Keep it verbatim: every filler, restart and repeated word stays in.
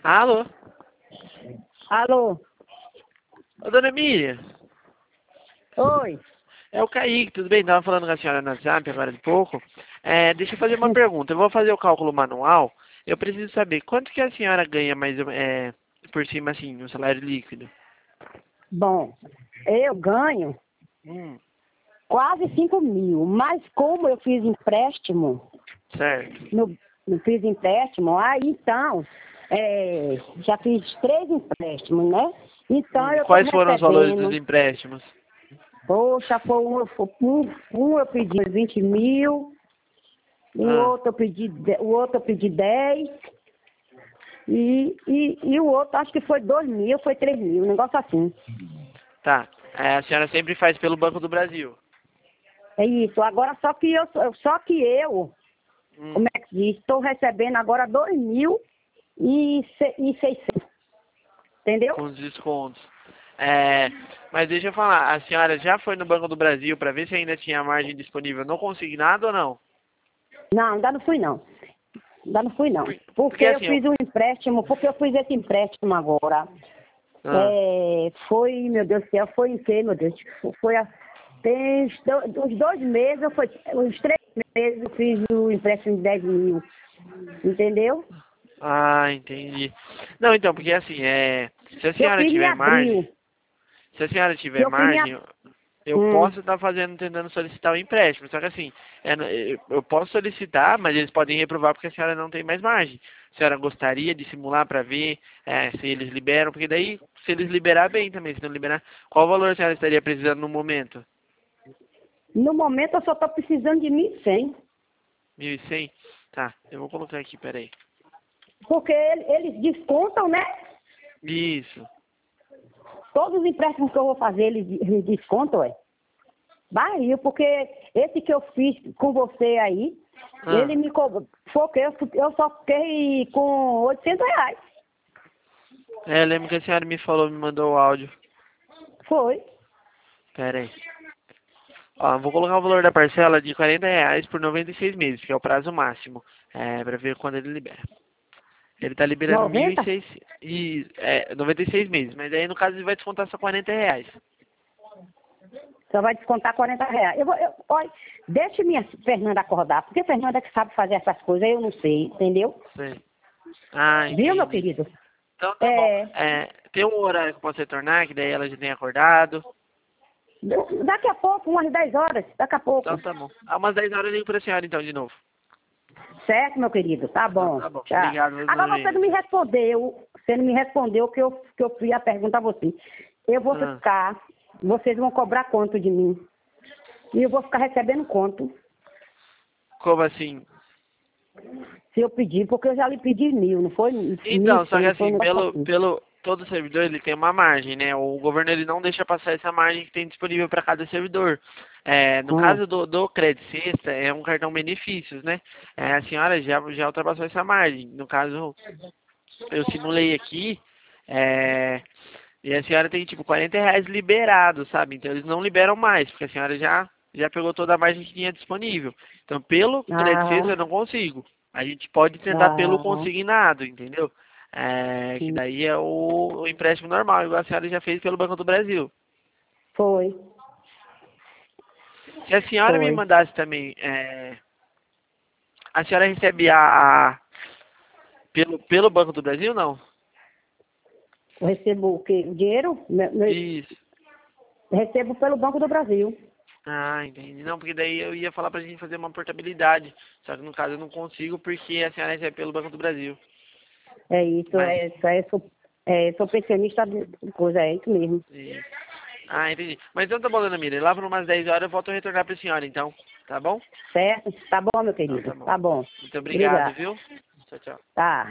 Alô? Alô? Ô, dona Miriam, Oi? é o Kaique, tudo bem? Tava falando com a senhora no WhatsApp agora de pouco. É, deixa eu fazer uma pergunta. Eu vou fazer o cálculo manual. Eu preciso saber quanto que a senhora ganha mais ou- é, por cima, assim, no salário líquido? Bom, eu ganho Hum, quase cinco mil, mas como eu fiz empréstimo, certo. no, no fiz empréstimo, aí então, é, já fiz três empréstimos, né? Então Hum, eu estou quais foram os valores dos recebendo, empréstimos? poxa, foi um, foi um, um eu pedi vinte mil, o Ah, outro eu pedi, de- o outro eu pedi dez, e, e, e o outro acho que foi dois mil, foi três mil, um negócio assim. tá. É, a senhora sempre faz pelo Banco do Brasil. É isso. Agora só que eu, só que eu, Hum, como é que diz, estou recebendo agora dois mil e se- e seiscentos. Entendeu? com os descontos. É, mas deixa eu falar, a senhora já foi no Banco do Brasil para ver se ainda tinha margem disponível no consignado ou não? Não, ainda não fui não. Ainda não fui não. Por- Porque Porque eu assim, eu, fiz um empréstimo, porque eu fiz esse empréstimo agora. ah, É, foi, meu Deus do céu, foi em que, meu Deus? Foi a, tem uns do- uns dois meses, eu foi, uns três meses eu fiz o empréstimo de dez mil. Entendeu? ah, entendi. Não, então, porque assim, é, se a Eu senhora fiz em tiver margem, abril. se a senhora tiver Eu fiz em margem, abril. eu Hum. posso estar fazendo, tentando solicitar o empréstimo. Só que assim, é, no- eu eu posso solicitar, mas eles podem reprovar porque a senhora não tem mais margem. A senhora gostaria de simular para ver é, se eles liberam, porque daí, se eles liberar, bem também. Se não liberar, qual valor a senhora estaria precisando no momento? No momento eu só estou precisando de mil e cem. Mil e cem. Tá, eu vou colocar aqui, peraí. Porque ele- eles descontam, né? Isso. Todos os empréstimos que eu vou fazer, eles, eles descontam, ué. Barril, porque esse que eu fiz com você aí, Ah, ele me cobrou. Foi o quê? Eu, eu só fiquei com oitocentos reais. é, lembro que a senhora me falou, me mandou o áudio. Foi. Pera aí. Ó, vou colocar o valor da parcela de quarenta reais por noventa e seis meses, que é o prazo máximo, é, para ver quando ele libera. Ele tá liberando mil e noventa? seiscentos e é, noventa e seis meses, mas aí no caso ele vai descontar só quarenta reais. Só vai descontar quarenta reais. Eu vou, eu, olha, deixa minha Fernanda acordar, porque Fernanda é que sabe fazer essas coisas, eu não sei, entendeu? Sei. Ah, Viu, meu entendi. querido? Então tá bom. É, É, tem um horário que eu posso retornar, que daí ela já tem acordado. daqui a pouco, umas dez horas, daqui a pouco. Então tá bom. Há umas dez horas eu ligo pra senhora então de novo. Certo, meu querido? Tá Então bom. tá bom. Tchau. Obrigado, meus Agora você não amigos. me respondeu. Você não me respondeu que eu, que eu fiz a pergunta a você. Eu vou Ah, ficar. Vocês vão cobrar quanto de mim? E eu vou ficar recebendo quanto como assim? se eu pedir, porque eu já lhe pedi mil, não foi? Mil Então, e só que cem, foi um assim, negócio pelo, assim. pelo todo servidor ele tem uma margem, né? O governo ele não deixa passar essa margem que tem disponível para cada servidor. É, no Hum. caso do, do Credit Sexta, é um cartão benefícios, né? É, a senhora já, já ultrapassou essa margem. No caso, eu simulei aqui, é, e a senhora tem tipo quarenta reais liberado, sabe? Então eles não liberam mais, porque a senhora já, já pegou toda a margem que tinha disponível. Então, pelo Credit Sexta eu Ah, não consigo. A gente pode tentar pelo ah, consignado, entendeu? É, que sim. daí é o, o empréstimo normal, igual a senhora já fez pelo Banco do Brasil. Foi, Se a senhora me foi. mandasse também, é, a senhora recebe a, a- pelo, pelo Banco do Brasil, não? Eu recebo o quê? O dinheiro? Me- me- Isso. Recebo pelo Banco do Brasil. Ah, entendi. Não, porque daí eu ia falar pra gente fazer uma portabilidade. Só que no caso eu não consigo porque a senhora recebe pelo Banco do Brasil. É isso, Mas. é isso. É, sou, é, sou pensionista de coisa, é isso mesmo. e- Ah, entendi. Mas então tá bom, dona Miriam. Lá por umas dez horas eu volto a retornar pra senhora, então. Tá bom? Certo? Tá bom, meu Então querido? tá bom. Tá bom. Muito obrigado, Obrigado. viu? Tchau, tchau. Tá.